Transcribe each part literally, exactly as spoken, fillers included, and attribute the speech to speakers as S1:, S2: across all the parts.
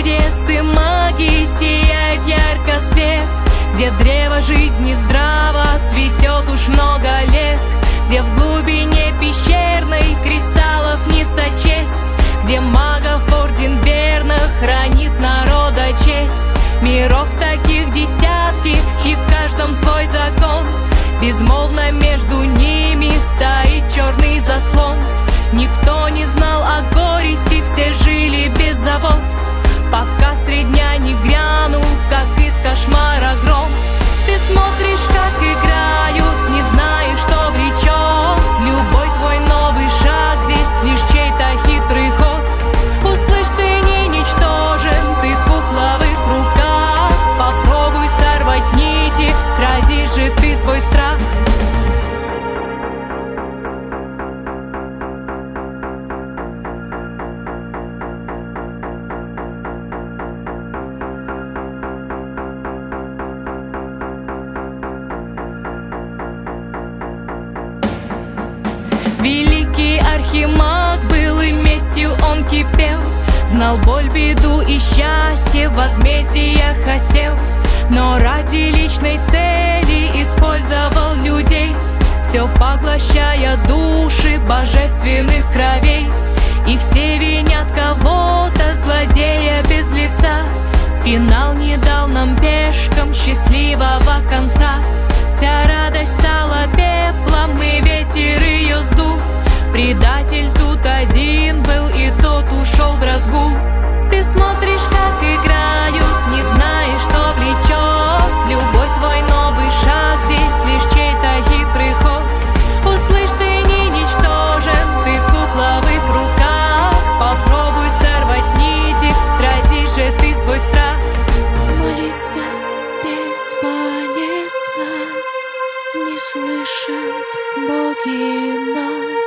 S1: чудес и магии сияет ярко свет, где древо жизни здраво цветет уж много лет, где в глубине пещерной кристаллов не сочесть, где магов орден верно хранит народа честь. Миров таких десятки, и в каждом свой закон, безмолвно между ними стоит черный заслон. Никто не знал о горести, все жили без забот, пока средь дня не грянул, как из кошмара гром. Ты смотришь, как играют, не знаешь, что влечет. Любой твой новый шаг здесь лишь чей-то хитрый ход. Услышь, ты не ничтожен, ты кукла в их руках. Попробуй сорвать нити, сразишь же ты свой страх. Великий архимаг был, и местью он кипел, знал боль, беду и счастье, возмездия хотел, но ради личной цели использовал людей, все поглощая души божественных кровей. И все винят кого-то, злодея без лица. Финал не дал нам пешкам счастливого конца. Вся радость стала пеплом, и ветер ее сдул. Предатель тут один был, и тот ушел в разгул. Ты смотришь, как играют, не знаешь, что влечет. Любой твой новый шаг здесь лишь чей-то хитрый ход. Услышь, ты не ничтожен, ты кукла в их руках. Попробуй сорвать нити, сразишь же ты свой страх. Молиться бесполезно, не слышат боги нас.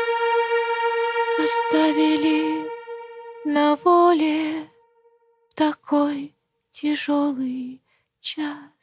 S1: Оставили на воле в такой тяжелый час.